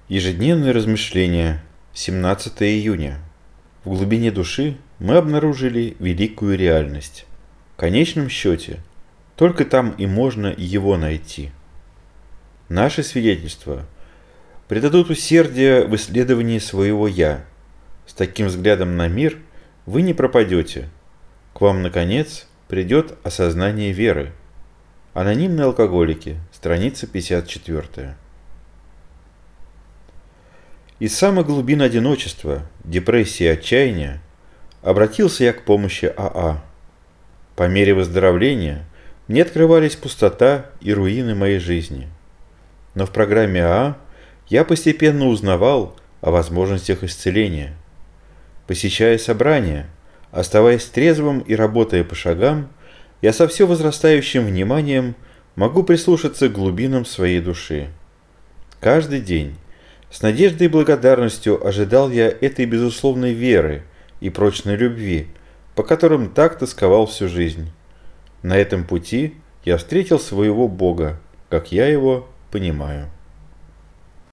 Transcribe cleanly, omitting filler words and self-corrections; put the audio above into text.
Ежедневные размышления. 17 июня. В глубине души мы обнаружили великую реальность. В конечном счете, только там и можно его найти. Наши свидетельства придадут усердие в исследовании своего «я». С таким взглядом на мир вы не пропадете. К вам, наконец, придет осознание веры. Анонимные алкоголики. Страница 54. Из самых глубин одиночества, депрессии и отчаяния обратился я к помощи АА. По мере выздоровления мне открывались пустота и руины моей жизни. Но в программе АА я постепенно узнавал о возможностях исцеления. Посещая собрания, оставаясь трезвым и работая по шагам, я со все возрастающим вниманием могу прислушаться к глубинам своей души. Каждый день с надеждой и благодарностью ожидал я этой безусловной веры и прочной любви, по которым так тосковал всю жизнь. На этом пути я встретил своего Бога, как я его понимаю.